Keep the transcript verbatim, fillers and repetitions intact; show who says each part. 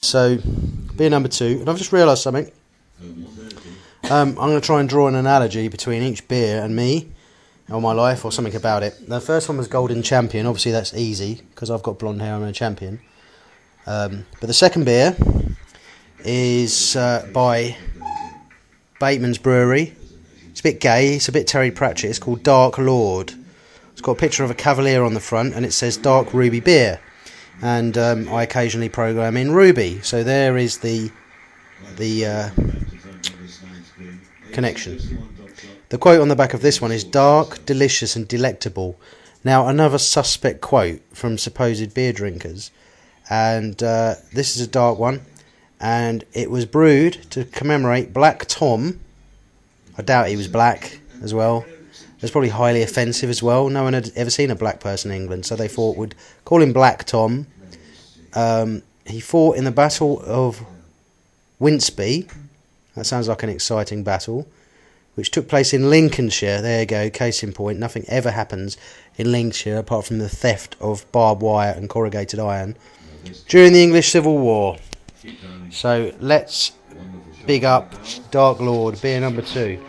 Speaker 1: So, beer number two, and I've just realised something. Um, I'm going to try and draw an analogy between each beer and me, or my life, or something about it. The first one was Golden Champion. Obviously, that's easy because I've got blonde hair. I'm a champion. Um, but the second beer is uh, by Bateman's Brewery. It's a bit gay. It's a bit Terry Pratchett. It's called Dark Lord. It's got a picture of a cavalier on the front, and it says Dark Ruby Beer. And um, I occasionally program in Ruby, so there is the the uh, connection. The quote on the back of this one is dark, delicious and delectable. Now another suspect quote from supposed beer drinkers, and uh, this is a dark one, and it was brewed to commemorate Black Tom. I doubt he was black as well. It's probably highly offensive as well. No one had ever seen a black person in England, so they thought would call him Black Tom. Um, he fought in the Battle of Winceby. That sounds like an exciting battle, which took place in Lincolnshire. There you go, case in point. Nothing ever happens in Lincolnshire apart from the theft of barbed wire and corrugated iron during the English Civil War. So let's big up Dark Lord, beer number two.